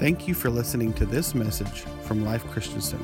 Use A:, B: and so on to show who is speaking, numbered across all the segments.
A: Thank you for listening to this message from Life Christian Center.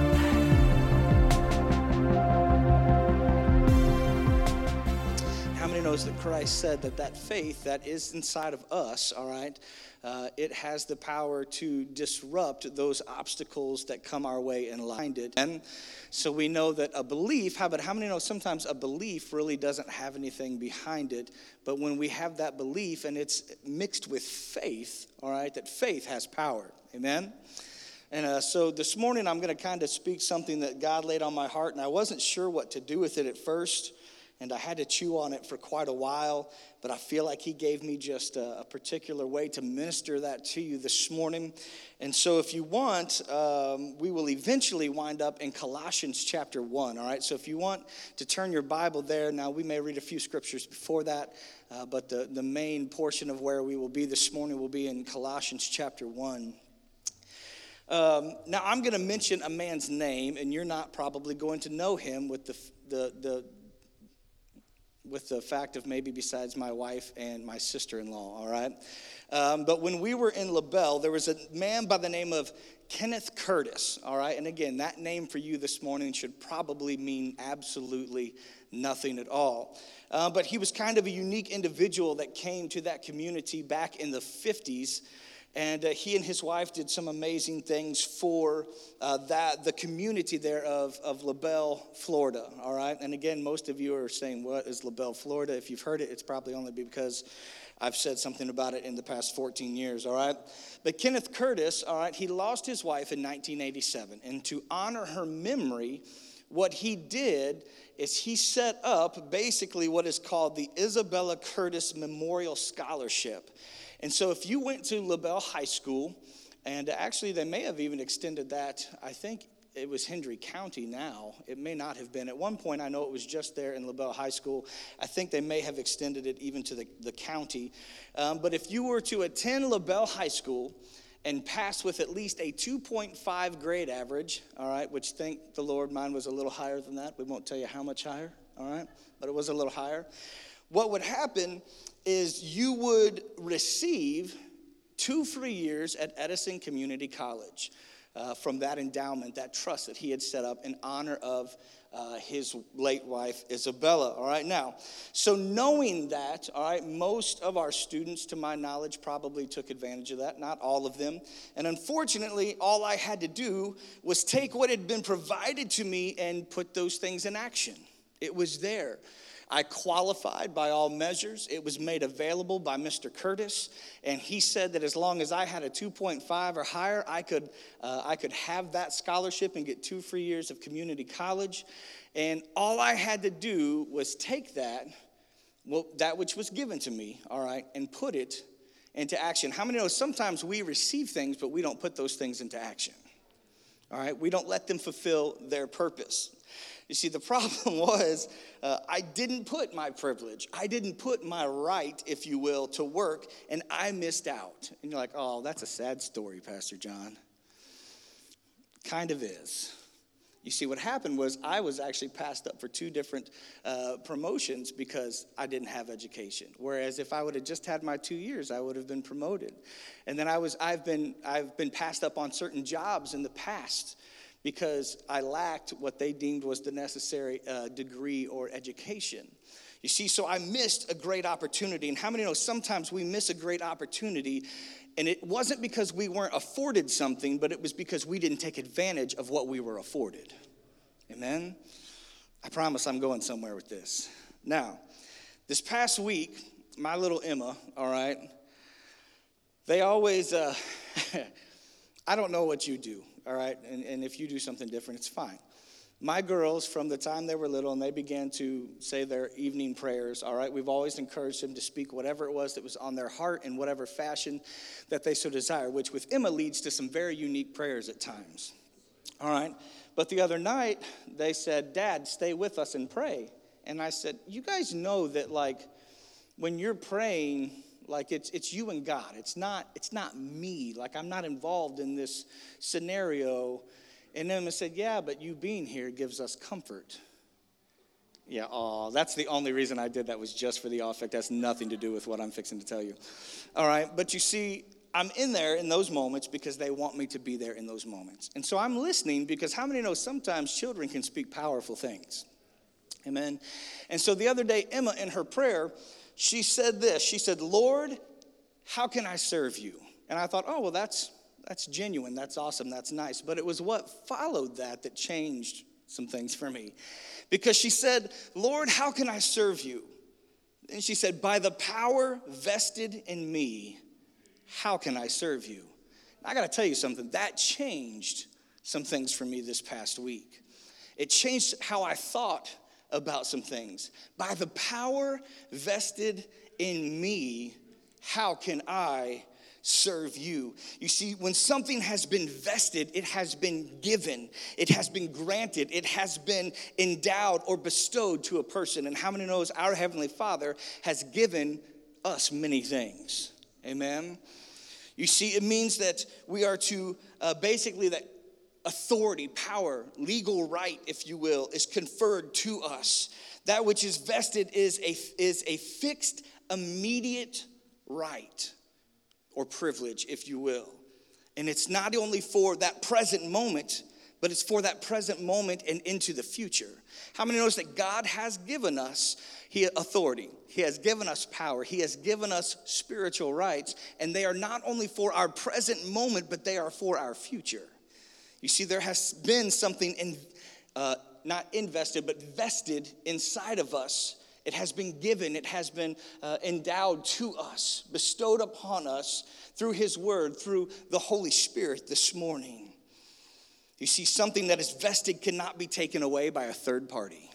B: How many knows that Christ said that faith that is inside of us, all right, it has the power to disrupt those obstacles that come our way and line it. And so we know that a belief, how many know sometimes a belief really doesn't have anything behind it, but when we have that belief and it's mixed with faith, all right, that faith has power, amen? And so this morning I'm going to kind of speak something that God laid on my heart, and I wasn't sure what to do with it at first. And I had to chew on it for quite a while, but I feel like he gave me just a particular way to minister that to you this morning. And so if you want, we will eventually wind up in Colossians chapter 1, all right? So if you want to turn your Bible there, now we may read a few scriptures before that, but the main portion of where we will be this morning will be in Colossians chapter 1. Now I'm going to mention a man's name, and you're not probably going to know him with the fact of maybe besides my wife and my sister-in-law, all right? But when we were in LaBelle, there was a man by the name of Kenneth Curtis, all right? And again, that name for you this morning should probably mean absolutely nothing at all. But he was kind of a unique individual that came to that community back in the 50s. And he and his wife did some amazing things for the community there of LaBelle, Florida, all right? And again, most of you are saying, what is LaBelle, Florida? If you've heard it, it's probably only because I've said something about it in the past 14 years, all right? But Kenneth Curtis, all right, he lost his wife in 1987. And to honor her memory, what he did is he set up basically what is called the Isabella Curtis Memorial Scholarship. And so if you went to LaBelle High School, and actually they may have even extended that, I think it was Hendry County now. It may not have been. At one point, I know it was just there in LaBelle High School. I think they may have extended it even to the county. But if you were to attend LaBelle High School and pass with at least a 2.5 grade average, all right, which thank the Lord, mine was a little higher than that. We won't tell you how much higher, all right, but it was a little higher. What would happen is you would receive 2 free years at Edison Community College from that endowment, that trust that he had set up in honor of his late wife, Isabella, all right? Now, so knowing that, all right, most of our students, to my knowledge, probably took advantage of that, not all of them. And unfortunately, all I had to do was take what had been provided to me and put those things in action. It was there. I qualified by all measures. It was made available by Mr. Curtis, and he said that as long as I had a 2.5 or higher, I could have that scholarship and get 2 free years of community college. And all I had to do was take that which was given to me, all right, and put it into action. How many know sometimes we receive things, but we don't put those things into action? All right, we don't let them fulfill their purpose. You see, the problem was I didn't put my privilege, I didn't put my right, if you will, to work, and I missed out. And you're like, oh, that's a sad story, Pastor John. Kind of is. You see, what happened was I was actually passed up for 2 different promotions because I didn't have education. Whereas if I would have just had my 2 years, I would have been promoted. And then I've been passed up on certain jobs in the past because I lacked what they deemed was the necessary degree or education. You see, so I missed a great opportunity. And how many know sometimes we miss a great opportunity, and it wasn't because we weren't afforded something, but it was because we didn't take advantage of what we were afforded. Amen? I promise I'm going somewhere with this. Now, this past week, my little Emma, all right, they always, I don't know what you do. All right, and if you do something different, it's fine. My girls, from the time they were little and they began to say their evening prayers, all right, we've always encouraged them to speak whatever it was that was on their heart in whatever fashion that they so desire, which with Emma leads to some very unique prayers at times. All right, but the other night they said, Dad, stay with us and pray. And I said, you guys know that, like, when you're praying, like it's you and God. It's not me. Like, I'm not involved in this scenario. And Emma said, yeah, but you being here gives us comfort. Yeah, that's the only reason I did that was just for the effect. That's nothing to do with what I'm fixing to tell you. All right, but you see, I'm in there in those moments because they want me to be there in those moments. And so I'm listening because how many know sometimes children can speak powerful things? Amen. And so the other day, Emma, in her prayer, she said this. She said, Lord, how can I serve you? And I thought, oh, well, that's genuine. That's awesome. That's nice. But it was what followed that changed some things for me. Because she said, Lord, how can I serve you? And she said, by the power vested in me, how can I serve you? I got to tell you something. That changed some things for me this past week. It changed how I thought about some things. By the power vested in me, how can I serve you? You see, when something has been vested, it has been given, it has been granted, it has been endowed or bestowed to a person. And how many knows our Heavenly Father has given us many things? Amen. You see, it means that we are to basically that authority, power, legal right, if you will, is conferred to us. That which is vested is a fixed, immediate right or privilege, if you will. And it's not only for that present moment, but it's for that present moment and into the future. How many knows that God has given us authority? He has given us power. He has given us spiritual rights. And they are not only for our present moment, but they are for our future. You see, there has been something not invested, but vested inside of us. It has been given. It has been endowed to us, bestowed upon us through His Word, through the Holy Spirit this morning. You see, something that is vested cannot be taken away by a third party.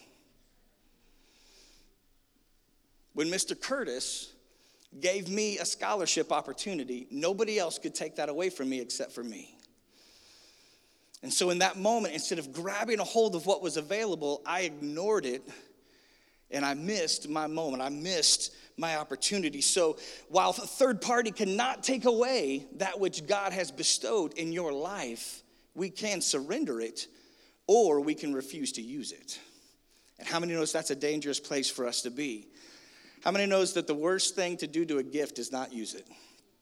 B: When Mr. Curtis gave me a scholarship opportunity, nobody else could take that away from me except for me. And so in that moment, instead of grabbing a hold of what was available, I ignored it and I missed my moment. I missed my opportunity. So while a third party cannot take away that which God has bestowed in your life, we can surrender it or we can refuse to use it. And how many knows that's a dangerous place for us to be? How many knows that the worst thing to do to a gift is not use it?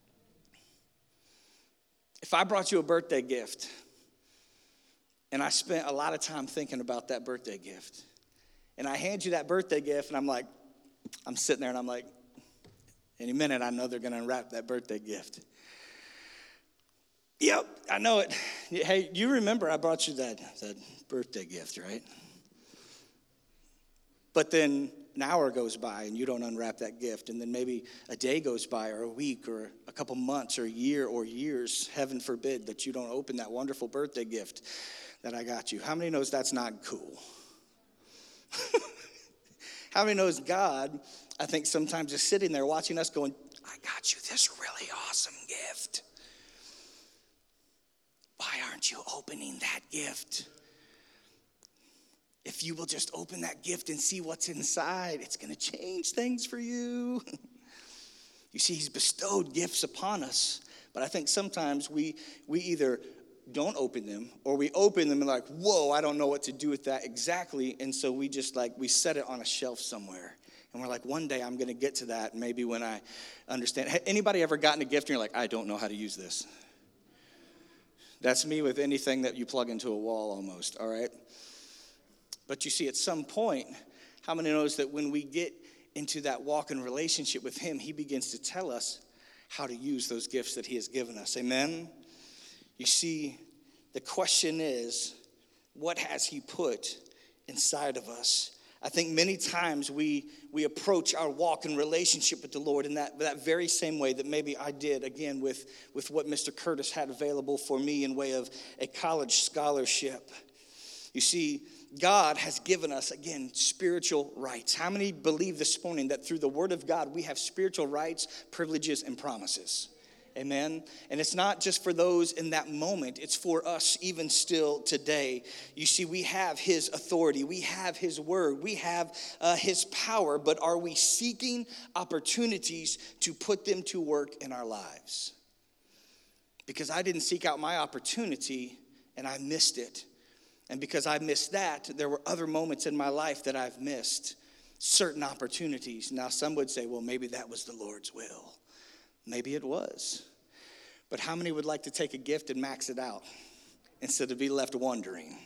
B: If I brought you a birthday gift and I spent a lot of time thinking about that birthday gift, and I hand you that birthday gift and I'm sitting there and I'm like, any minute I know they're going to unwrap that birthday gift. Yep, I know it. Hey, you remember I brought you that birthday gift, right? But then an hour goes by and you don't unwrap that gift, and then maybe a day goes by or a week or a couple months or a year or years, heaven forbid, that you don't open that wonderful birthday gift that I got you. How many knows that's not cool? How many knows God, I think sometimes is sitting there watching us going, I got you this really awesome gift. Why aren't you opening that gift? If you will just open that gift and see what's inside, it's going to change things for you. You see, He's bestowed gifts upon us, but I think sometimes we either don't open them or we open them and like, whoa, I don't know what to do with that exactly. And so we just we set it on a shelf somewhere. And we're like, one day I'm going to get to that maybe when I understand. Anybody ever gotten a gift and you're like, I don't know how to use this? That's me with anything that you plug into a wall almost, all right? But you see, at some point, how many knows that when we get into that walk in relationship with Him, He begins to tell us how to use those gifts that He has given us. Amen? You see, the question is, what has He put inside of us? I think many times we approach our walk in relationship with the Lord in that very same way that maybe I did, again, with what Mr. Curtis had available for me in way of a college scholarship. You see, God has given us, again, spiritual rights. How many believe this morning that through the Word of God we have spiritual rights, privileges, and promises? Amen. And it's not just for those in that moment. It's for us even still today. You see, we have His authority. We have His word. We have His power. But are we seeking opportunities to put them to work in our lives? Because I didn't seek out my opportunity and I missed it. And because I missed that, there were other moments in my life that I've missed certain opportunities. Now, some would say, well, maybe that was the Lord's will. Maybe it was. But how many would like to take a gift and max it out instead of be left wondering?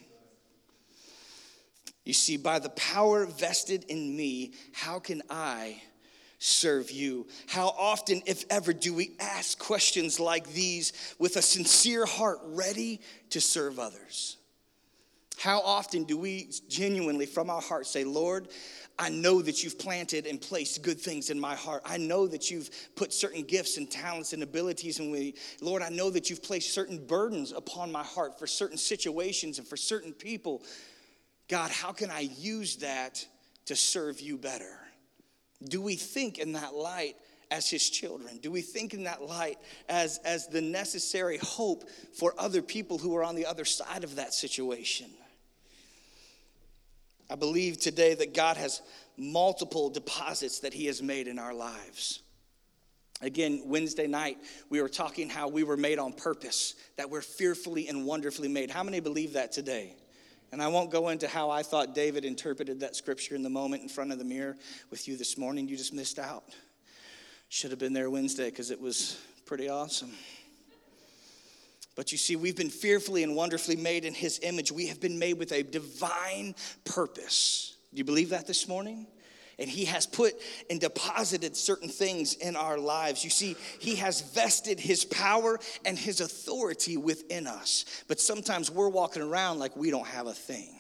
B: You see, by the power vested in me, how can I serve you? How often, if ever, do we ask questions like these with a sincere heart ready to serve others? How often do we genuinely from our heart say, Lord, I know that you've planted and placed good things in my heart. I know that you've put certain gifts and talents and abilities in me. Lord, I know that you've placed certain burdens upon my heart for certain situations and for certain people. God, how can I use that to serve you better? Do we think in that light as his children? Do we think in that light as the necessary hope for other people who are on the other side of that situation? I believe today that God has multiple deposits that he has made in our lives. Again, Wednesday night, we were talking how we were made on purpose, that we're fearfully and wonderfully made. How many believe that today? And I won't go into how I thought David interpreted that scripture in the moment in front of the mirror with you this morning. You just missed out. Should have been there Wednesday because it was pretty awesome. But you see, we've been fearfully and wonderfully made in his image. We have been made with a divine purpose. Do you believe that this morning? And he has put and deposited certain things in our lives. You see, he has vested his power and his authority within us. But sometimes we're walking around like we don't have a thing.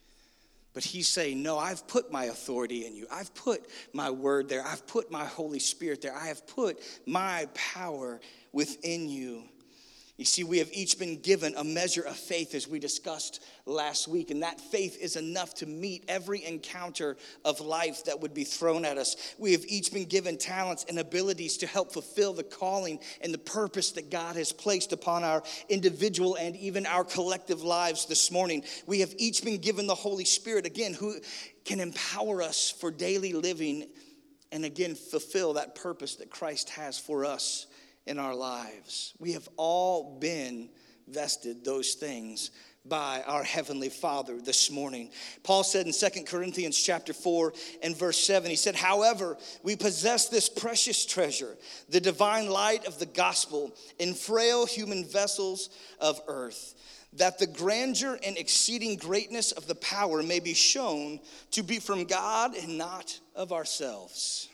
B: But he's saying, no, I've put my authority in you. I've put my word there. I've put my Holy Spirit there. I have put my power within you. You see, we have each been given a measure of faith as we discussed last week, and that faith is enough to meet every encounter of life that would be thrown at us. We have each been given talents and abilities to help fulfill the calling and the purpose that God has placed upon our individual and even our collective lives this morning. We have each been given the Holy Spirit, again, who can empower us for daily living and, again, fulfill that purpose that Christ has for us in our lives. We have all been vested those things by our Heavenly Father this morning. Paul said in 2 Corinthians chapter 4 and verse 7, he said, however, we possess this precious treasure, the divine light of the gospel, in frail human vessels of earth, that the grandeur and exceeding greatness of the power may be shown to be from God and not of ourselves.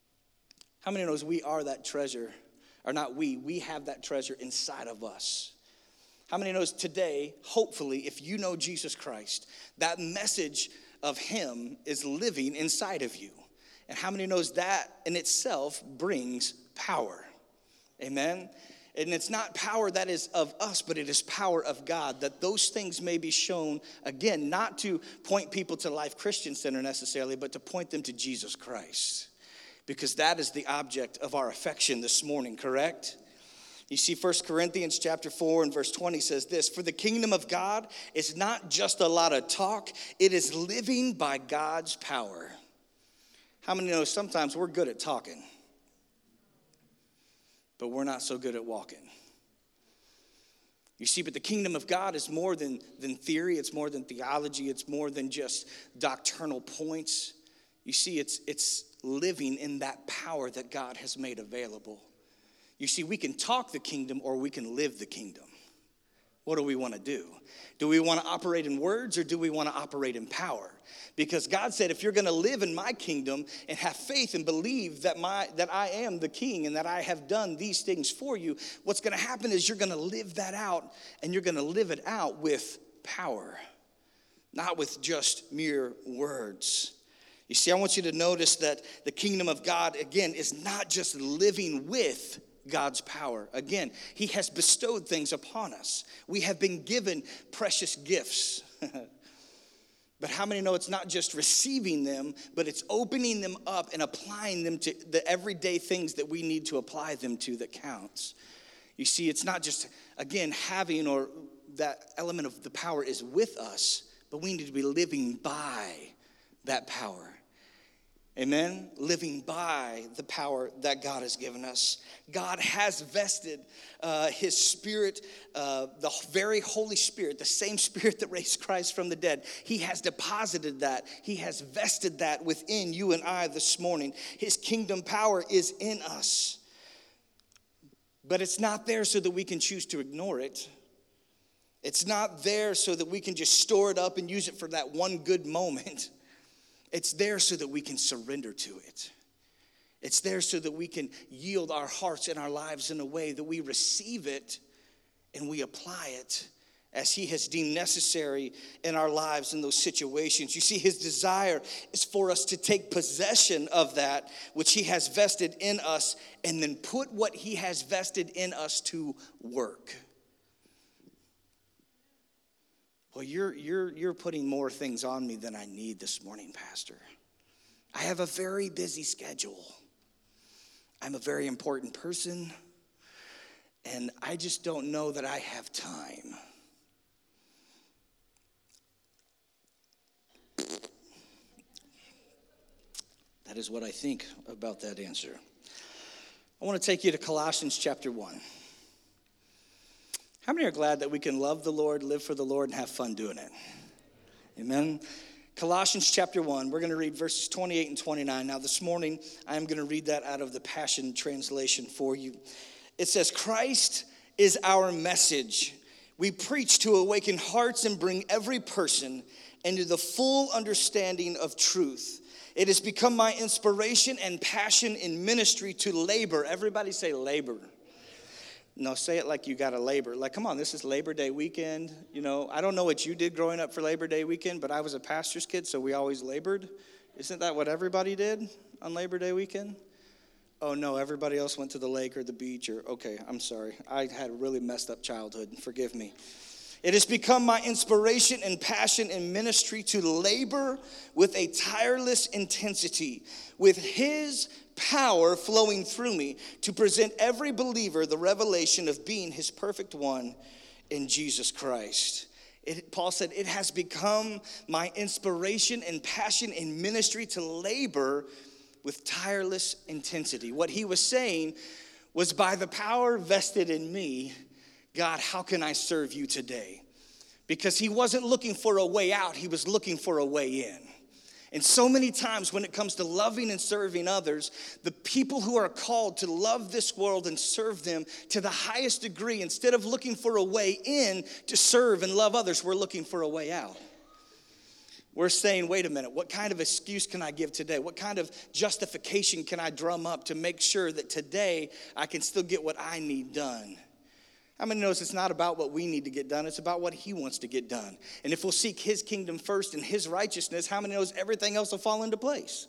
B: How many knows we are that treasure? Or not we have that treasure inside of us. How many knows today, hopefully, if you know Jesus Christ, that message of him is living inside of you? And how many knows that in itself brings power? Amen? And it's not power that is of us, but it is power of God, that those things may be shown, again, not to point people to Life Christian Center necessarily, but to point them to Jesus Christ. Because that is the object of our affection this morning, correct? You see, 1 Corinthians chapter 4 and verse 20 says this, for the kingdom of God is not just a lot of talk, it is living by God's power. How many know sometimes we're good at talking, but we're not so good at walking? You see, but the kingdom of God is more than theory, it's more than theology, it's more than just doctrinal points. You see, it's living in that power that God has made available. You see, we can talk the kingdom or we can live the kingdom. What do we want to do? Do we want to operate in words or do we want to operate in power? Because God said, if you're going to live in my kingdom and have faith and believe that I am the king and that I have done these things for you, what's going to happen is you're going to live that out, and you're going to live it out with power, not with just mere words. You see, I want you to notice that the kingdom of God, again, is not just living with God's power. Again, he has bestowed things upon us. We have been given precious gifts. But how many know it's not just receiving them, but it's opening them up and applying them to the everyday things that we need to apply them to that counts. You see, it's not just, again, having, or that element of the power is with us, but we need to be living by that power. Amen? Living by the power that God has given us. God has vested his Spirit, the very Holy Spirit, the same Spirit that raised Christ from the dead. He has deposited that. He has vested that within you and I this morning. His kingdom power is in us. But it's not there so that we can choose to ignore it. It's not there so that we can just store it up and use it for that one good moment. It's there so that we can surrender to it. It's there so that we can yield our hearts and our lives in a way that we receive it and we apply it as he has deemed necessary in our lives in those situations. You see, his desire is for us to take possession of that which he has vested in us and then put what he has vested in us to work. Well, you're putting more things on me than I need this morning, Pastor. I have a very busy schedule. I'm a very important person, and I just don't know that I have time. That is what I think about that answer. I want to take you to Colossians chapter 1. How many are glad that we can love the Lord, live for the Lord, and have fun doing it? Amen. Colossians chapter 1, we're going to read verses 28 and 29. Now this morning, I'm going to read that out of the Passion Translation for you. It says, Christ is our message. We preach to awaken hearts and bring every person into the full understanding of truth. It has become my inspiration and passion in ministry to labor. Everybody say labor. No, say it like you got to labor. Like, come on, this is Labor Day weekend. You know, I don't know what you did growing up for Labor Day weekend, but I was a pastor's kid, so we always labored. Isn't that what everybody did on Labor Day weekend? Oh, no, everybody else went to the lake or the beach or, okay, I'm sorry. I had a really messed up childhood. Forgive me. It has become my inspiration and passion in ministry to labor with a tireless intensity, with his power flowing through me to present every believer the revelation of being his perfect one in Jesus Christ. Paul said, it has become my inspiration and passion in ministry to labor with tireless intensity. What he was saying was, by the power vested in me, God, how can I serve you today? Because he wasn't looking for a way out, he was looking for a way in. And so many times when it comes to loving and serving others, the people who are called to love this world and serve them to the highest degree, instead of looking for a way in to serve and love others, we're looking for a way out. We're saying, wait a minute, what kind of excuse can I give today? What kind of justification can I drum up to make sure that today I can still get what I need done? How many knows it's not about what we need to get done, it's about what he wants to get done. And if we'll seek his kingdom first and his righteousness, how many knows everything else will fall into place?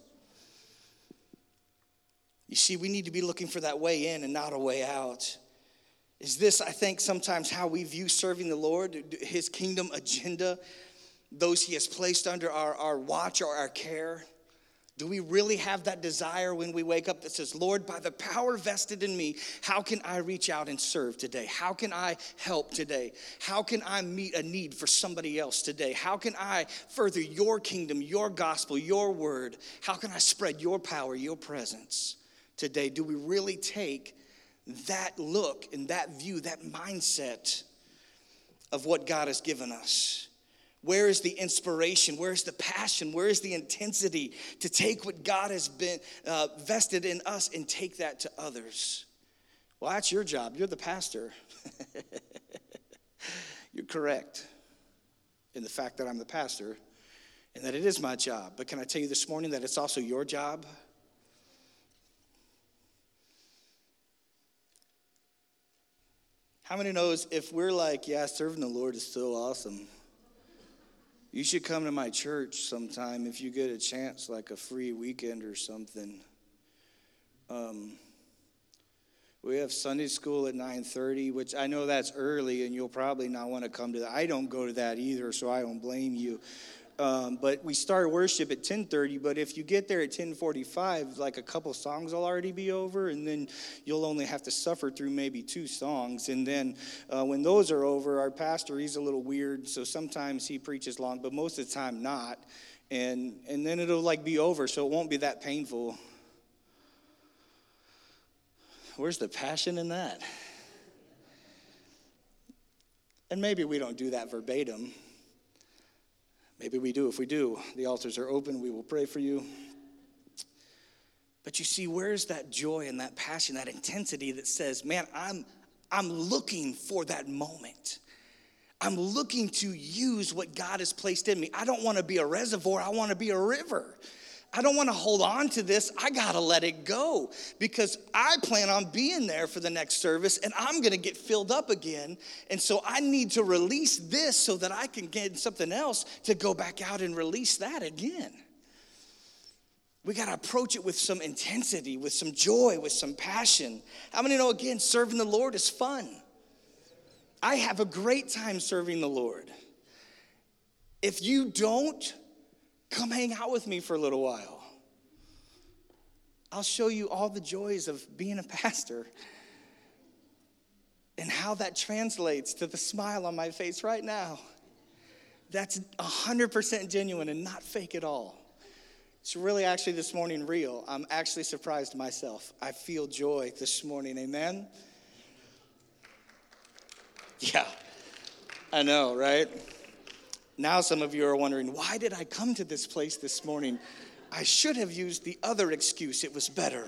B: You see, we need to be looking for that way in and not a way out. Is this, I think, sometimes how we view serving the Lord, his kingdom agenda, those he has placed under our watch or our care? Do we really have that desire when we wake up that says, Lord, by the power vested in me, how can I reach out and serve today? How can I help today? How can I meet a need for somebody else today? How can I further your kingdom, your gospel, your word? How can I spread your power, your presence today? Do we really take that look and that view, that mindset of what God has given us? Where is the inspiration? Where is the passion? Where is the intensity to take what God has been vested in us and take that to others? Well, that's your job. You're the pastor. You're correct in the fact that I'm the pastor and that it is my job. But can I tell you this morning that it's also your job? How many knows if we're like, yeah, serving the Lord is so awesome, you should come to my church sometime if you get a chance, like a free weekend or something. We have Sunday school at 9:30, which I know that's early, and you'll probably not want to come to that. I don't go to that either, so I don't blame you. But we start worship at 10:30, but if you get there at 10:45, like a couple songs will already be over, and then you'll only have to suffer through maybe 2 songs. And then when those are over, our pastor, he's a little weird, so sometimes he preaches long, but most of the time not. And then it'll like be over, so it won't be that painful. Where's the passion in that? And maybe we don't do that verbatim. Maybe we do. If we do, the altars are open. We will pray for you. But you see, where's that joy and that passion, that intensity that says, man, I'm looking for that moment. I'm looking to use what God has placed in me. I don't want to be a reservoir. I want to be a river. I don't want to hold on to this. I got to let it go because I plan on being there for the next service and I'm going to get filled up again. And so I need to release this so that I can get something else to go back out and release that again. We got to approach it with some intensity, with some joy, with some passion. How many know, again, serving the Lord is fun? I have a great time serving the Lord. If you don't, come hang out with me for a little while. I'll show you all the joys of being a pastor and how that translates to the smile on my face right now. That's 100% genuine and not fake at all. It's really actually this morning real. I'm actually surprised myself. I feel joy this morning, amen? Yeah, I know, right? Now some of you are wondering, why did I come to this place this morning? I should have used the other excuse. It was better.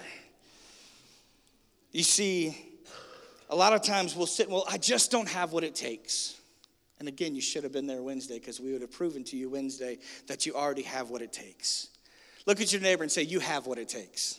B: You see, a lot of times we'll sit, well, I just don't have what it takes. And again, you should have been there Wednesday because we would have proven to you Wednesday that you already have what it takes. Look at your neighbor and say, you have what it takes.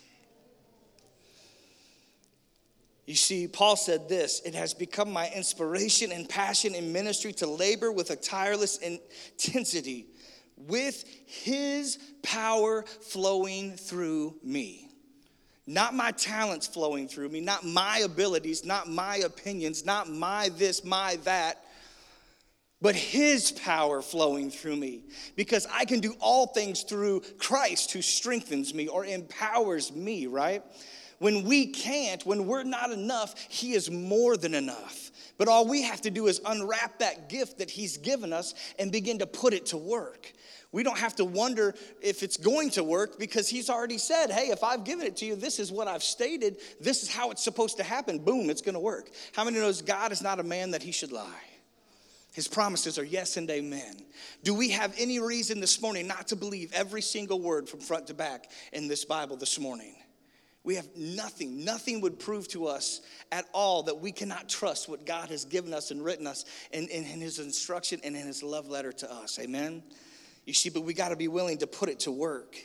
B: You see, Paul said this, it has become my inspiration and passion in ministry to labor with a tireless intensity with his power flowing through me. Not my talents flowing through me, not my abilities, not my opinions, not my this, my that, but his power flowing through me. Because I can do all things through Christ who strengthens me or empowers me, right? When we can't, when we're not enough, he is more than enough. But all we have to do is unwrap that gift that he's given us and begin to put it to work. We don't have to wonder if it's going to work because he's already said, hey, if I've given it to you, this is what I've stated. This is how it's supposed to happen. Boom, it's going to work. How many knows God is not a man that he should lie? His promises are yes and amen. Do we have any reason this morning not to believe every single word from front to back in this Bible this morning? We have nothing. Nothing would prove to us at all that we cannot trust what God has given us and written us in his instruction and in his love letter to us. Amen? You see, but we got to be willing to put it to work.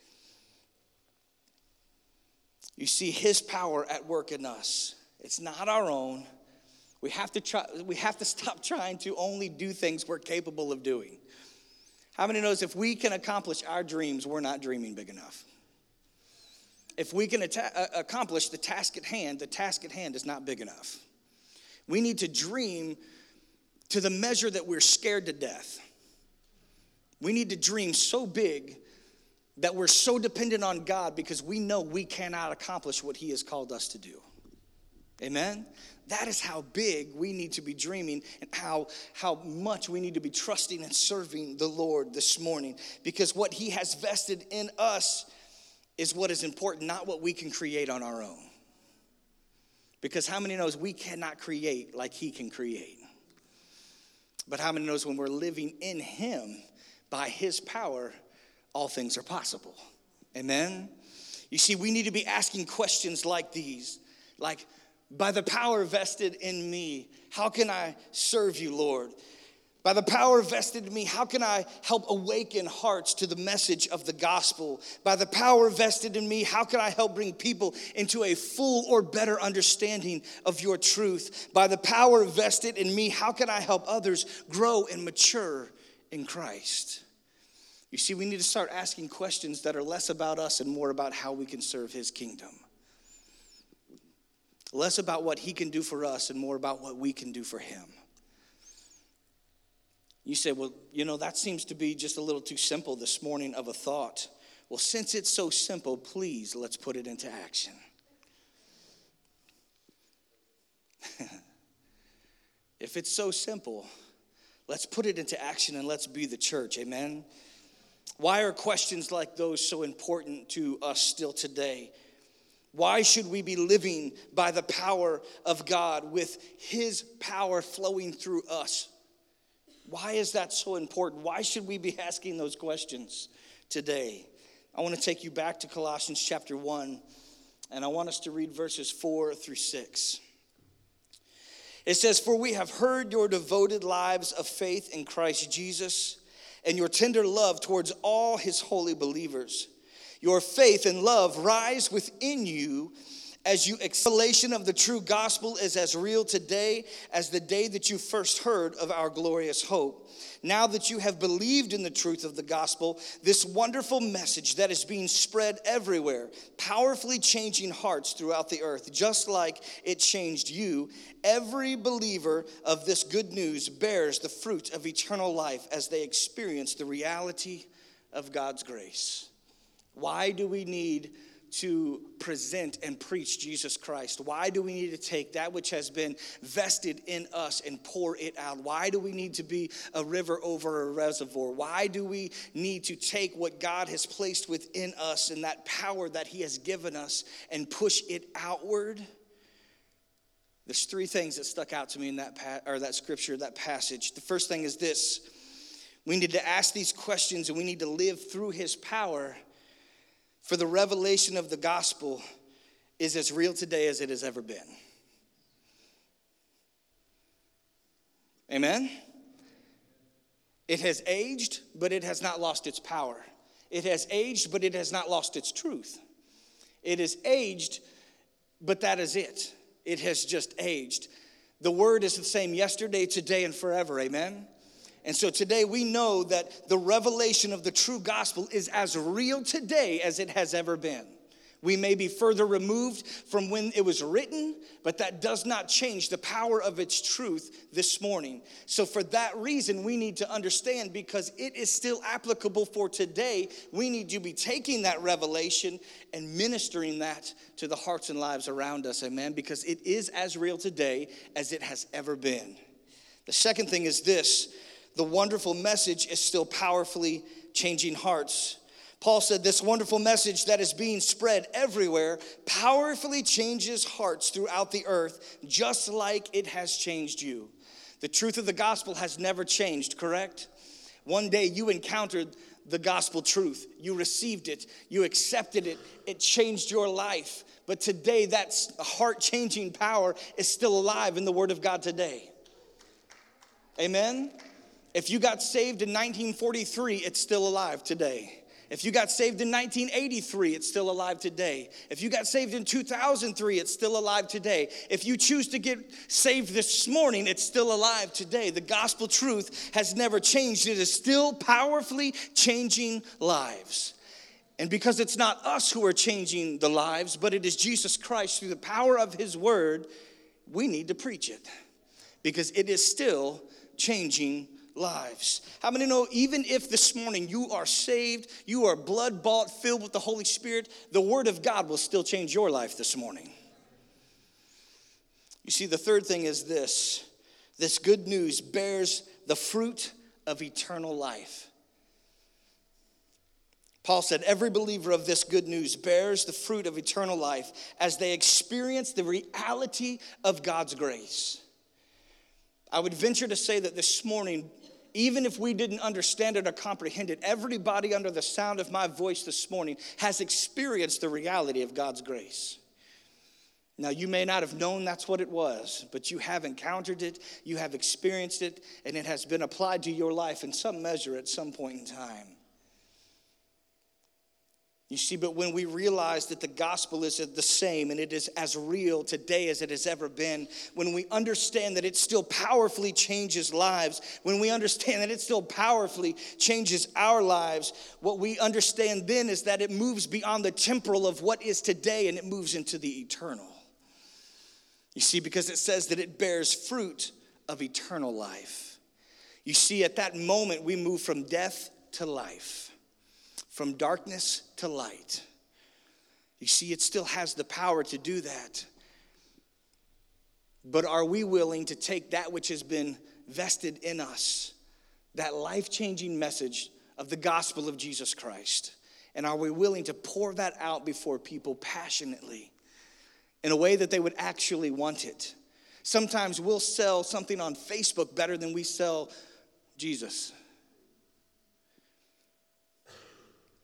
B: You see his power at work in us. It's not our own. We have to stop trying to only do things we're capable of doing. How many knows if we can accomplish our dreams, we're not dreaming big enough? If we can accomplish the task at hand is not big enough. We need to dream to the measure that we're scared to death. We need to dream so big that we're so dependent on God because we know we cannot accomplish what he has called us to do. Amen? That is how big we need to be dreaming and how much we need to be trusting and serving the Lord this morning. Because what he has vested in us is what is important, not what we can create on our own. Because how many knows we cannot create like he can create? But how many knows when we're living in him, by his power, all things are possible? Amen? You see, we need to be asking questions like these. Like, by the power vested in me, how can I serve you, Lord? By the power vested in me, how can I help awaken hearts to the message of the gospel? By the power vested in me, how can I help bring people into a full or better understanding of your truth? By the power vested in me, how can I help others grow and mature in Christ? You see, we need to start asking questions that are less about us and more about how we can serve his kingdom. Less about what he can do for us and more about what we can do for him. You say, well, that seems to be just a little too simple this morning of a thought. Well, since it's so simple, please, let's put it into action. If it's so simple, let's put it into action and let's be the church, amen? Why are questions like those so important to us still today? Why should we be living by the power of God with his power flowing through us? Why is that so important? Why should we be asking those questions today? I want to take you back to Colossians chapter 1, and I want us to read verses 4 through 6. It says, "For we have heard your devoted lives of faith in Christ Jesus and your tender love towards all his holy believers. Your faith and love rise within you as you revelation of the true gospel is as real today as the day that you first heard of our glorious hope. Now that you have believed in the truth of the gospel, this wonderful message that is being spread everywhere, powerfully changing hearts throughout the earth, just like it changed you, every believer of this good news bears the fruit of eternal life as they experience the reality of God's grace." Why do we need to present and preach Jesus Christ? Why do we need to take that which has been vested in us and pour it out? Why do we need to be a river over a reservoir? Why do we need to take what God has placed within us and that power that he has given us and push it outward? There's three things that stuck out to me in that scripture, that passage. The first thing is this: we need to ask these questions and we need to live through his power. For the revelation of the gospel is as real today as it has ever been. Amen? It has aged, but it has not lost its power. It has aged, but it has not lost its truth. It is aged, but that is it. It has just aged. The word is the same yesterday, today, and forever. Amen? And so today we know that the revelation of the true gospel is as real today as it has ever been. We may be further removed from when it was written, but that does not change the power of its truth this morning. So for that reason, we need to understand, because it is still applicable for today, we need to be taking that revelation and ministering that to the hearts and lives around us, amen? Because it is as real today as it has ever been. The second thing is this: the wonderful message is still powerfully changing hearts. Paul said this wonderful message that is being spread everywhere powerfully changes hearts throughout the earth, just like it has changed you. The truth of the gospel has never changed, correct? One day you encountered the gospel truth. You received it. You accepted it. It changed your life. But today that heart-changing power is still alive in the Word of God today. Amen? If you got saved in 1943, it's still alive today. If you got saved in 1983, it's still alive today. If you got saved in 2003, it's still alive today. If you choose to get saved this morning, it's still alive today. The gospel truth has never changed. It is still powerfully changing lives. And because it's not us who are changing the lives, but it is Jesus Christ through the power of his word, we need to preach it, because it is still changing lives. How many know, even if this morning you are saved, you are blood bought, filled with the Holy Spirit, the word of God will still change your life this morning? You see, the third thing is this: this good news bears the fruit of eternal life. Paul said every believer of this good news bears the fruit of eternal life as they experience the reality of God's grace. I would venture to say that this morning, even if we didn't understand it or comprehend it, everybody under the sound of my voice this morning has experienced the reality of God's grace. Now, you may not have known that's what it was, but you have encountered it, you have experienced it, and it has been applied to your life in some measure at some point in time. You see, but when we realize that the gospel is the same and it is as real today as it has ever been, when we understand that it still powerfully changes lives, when we understand that it still powerfully changes our lives, what we understand then is that it moves beyond the temporal of what is today and it moves into the eternal. You see, because it says that it bears fruit of eternal life. You see, at that moment, we move from death to life, from darkness to light. You see, it still has the power to do that. But are we willing to take that which has been vested in us, that life-changing message of the gospel of Jesus Christ, and are we willing to pour that out before people passionately in a way that they would actually want it? Sometimes we'll sell something on Facebook better than we sell Jesus.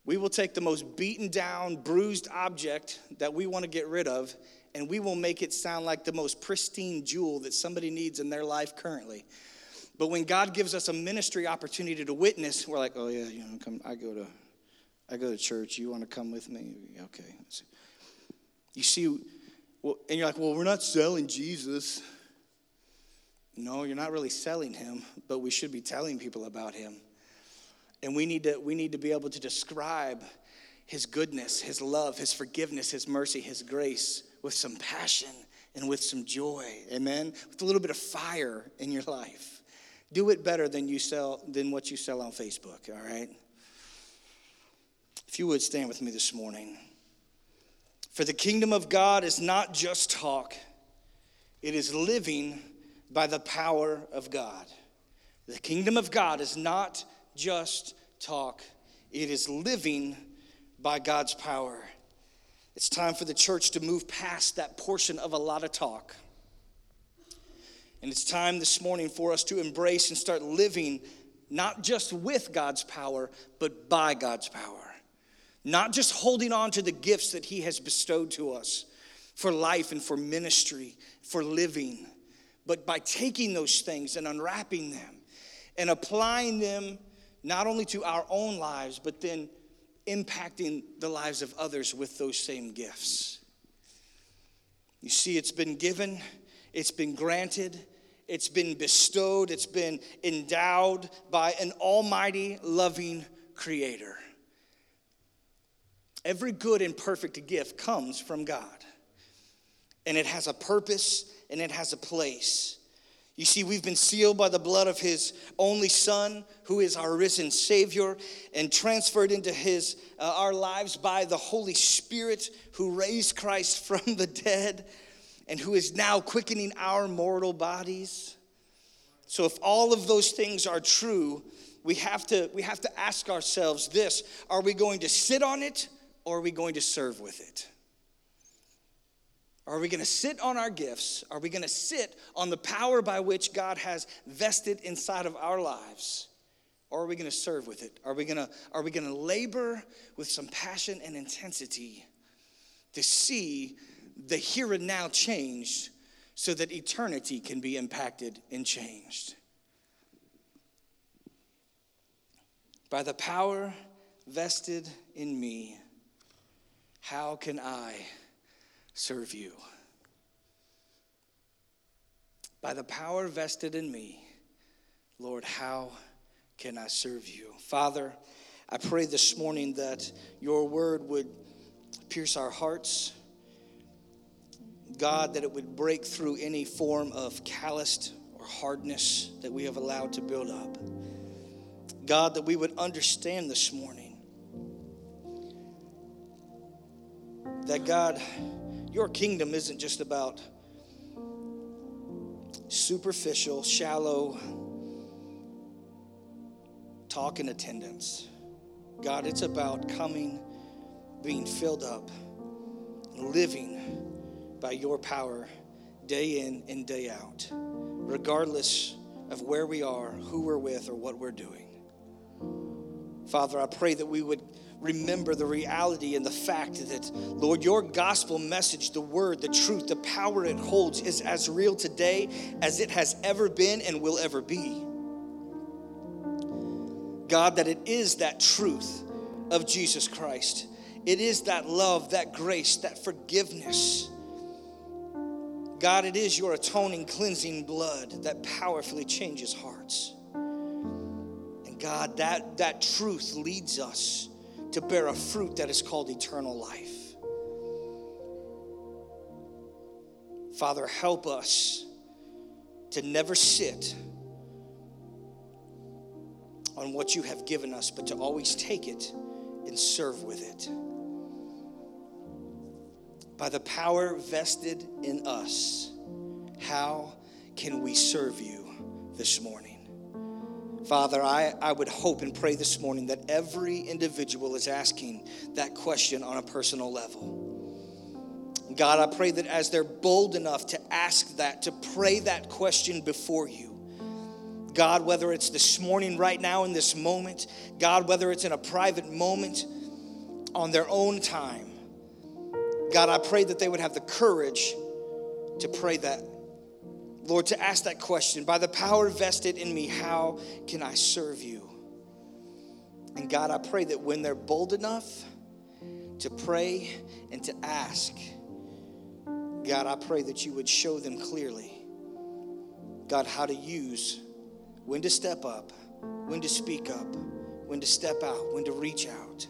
B: We will take the most beaten down, bruised object that we want to get rid of, and we will make it sound like the most pristine jewel that somebody needs in their life currently. But when God gives us a ministry opportunity to witness, we're like, oh yeah, come. I go to church. You want to come with me? Okay. You see, well, and you're like, well, we're not selling Jesus. No, you're not really selling him, but we should be telling people about him. And we need to be able to describe his goodness, his love, his forgiveness, his mercy, his grace with some passion and with some joy. Amen. With a little bit of fire in your life. Do it better than what you sell on Facebook, all right? If you would stand with me this morning. For the kingdom of God is not just talk. It is living by the power of God. The kingdom of God is not just talk. It is living by God's power. It's time for the church to move past that portion of a lot of talk. And it's time this morning for us to embrace and start living not just with God's power, but by God's power. Not just holding on to the gifts that he has bestowed to us for life and for ministry, for living, but by taking those things and unwrapping them and applying them not only to our own lives, but then impacting the lives of others with those same gifts. You see, it's been given, it's been granted, it's been bestowed, it's been endowed by an almighty, loving creator. Every good and perfect gift comes from God. And it has a purpose and it has a place. You see, we've been sealed by the blood of his only Son, who is our risen Savior, and transferred into our lives by the Holy Spirit, who raised Christ from the dead and who is now quickening our mortal bodies. So if all of those things are true, we have to ask ourselves this: are we going to sit on it, or are we going to serve with it? Are we going to sit on our gifts? Are we going to sit on the power by which God has vested inside of our lives? Or are we going to serve with it? Are we going to labor with some passion and intensity to see the here and now changed so that eternity can be impacted and changed? By the power vested in me, how can I serve you? By the power vested in me, Lord, how can I serve you? Father, I pray this morning that your word would pierce our hearts. God, that it would break through any form of calloused or hardness that we have allowed to build up. God, that we would understand this morning that, God, your kingdom isn't just about superficial, shallow talk and attendance. God, it's about coming, being filled up, living by your power day in and day out, regardless of where we are, who we're with, or what we're doing. Father, I pray that we would remember the reality and the fact that, Lord, your gospel message, the word, the truth, the power it holds is as real today as it has ever been and will ever be. God, that it is that truth of Jesus Christ. It is that love, that grace, that forgiveness. God, it is your atoning, cleansing blood that powerfully changes hearts. And God, that truth leads us to bear a fruit that is called eternal life. Father, help us to never sit on what you have given us, but to always take it and serve with it. By the power vested in us, how can we serve you this morning? Father, I would hope and pray this morning that every individual is asking that question on a personal level. God, I pray that as they're bold enough to ask that, to pray that question before you, God, whether it's this morning right now in this moment, God, whether it's in a private moment, on their own time. God, I pray that they would have the courage to pray that. Lord, to ask that question, by the power vested in me, how can I serve you? And God, I pray that when they're bold enough to pray and to ask, God, I pray that you would show them clearly, God, how to use, when to step up, when to speak up, when to step out, when to reach out.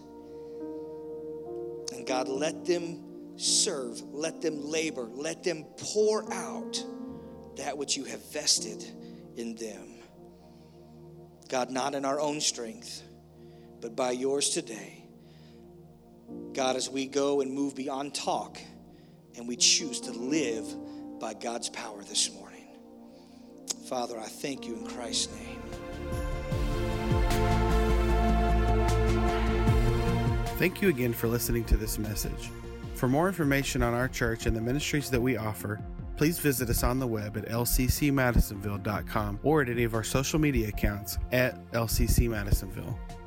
B: And God, let them serve, let them labor, let them pour out that which you have vested in them. God, not in our own strength, but by yours today. God, as we go and move beyond talk, and we choose to live by God's power this morning. Father, I thank you in Christ's name.
A: Thank you again for listening to this message. For more information on our church and the ministries that we offer, please visit us on the web at lccmadisonville.com or at any of our social media accounts at LCC Madisonville.